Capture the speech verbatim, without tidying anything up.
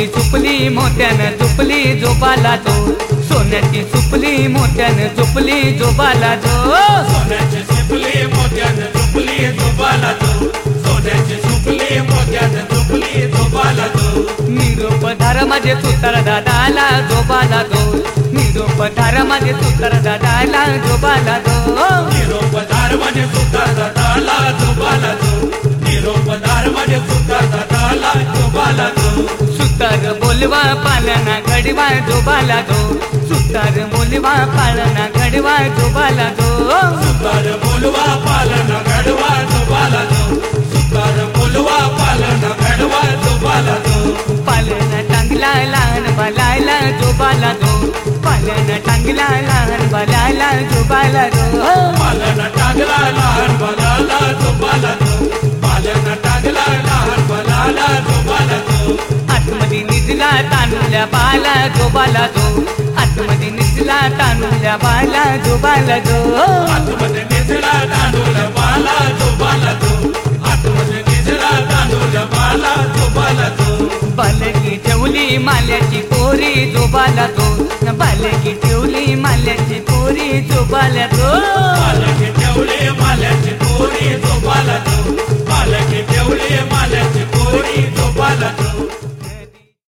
सोन्याची सुपली मोत्यानं झोपली जोबाला जो, सोन्याची सुपली मोत्यानं झोपली जोबाला जो, सोन्याची सुपली मोत्यानं झोपली जोबाला जो, सोन्याची सुपली मोत्यानं झोपली जोबाला जो. निरोप धार माझे सुतार दादाला जोबाला जो, निरोप धार माझे सुतार दादाला जोबाला जो, निरोप धार माझे सुतार दादाला जोबाला जो, निरोप धार माझे सुतार दादाला जोबाला जो. सुतार बोलवा पालना घडवा जोबाला जो, सुतार बोलवा पालना घडवा जोबाला जो, सुतार बोलवा पालना घडवा जोबाला जो, सुतार बोलवा पालना घडवा जोबाला जो. पालना टांगला लहान बालाला जोबाला जो, पालना टांगला लहान बालाला जोबाला जो, पालना टांगला लहान बालाला जोबाला जो, पालना टांगला लहान बालाला जोबाला जो. आतमध्ये निजला तानुल्या बाला जोबाला जो, आतमध्ये निजला तानुल्या बाला जोबाला जो, आतमध्ये निजला तांदूळ बाला जोबाला जो, आतमध्ये निजला तांदूळ बाला जोबाला जो. बालकी ठेवली माल्याची पोरी जोबाला जो, बालकी ठेवली माल्याची पोरी जोबाला जो, बालकी ठेवली माल्याची पोरी जोबाला जो, बालकी ठेवली माल्याची पोरी जोबाला जो.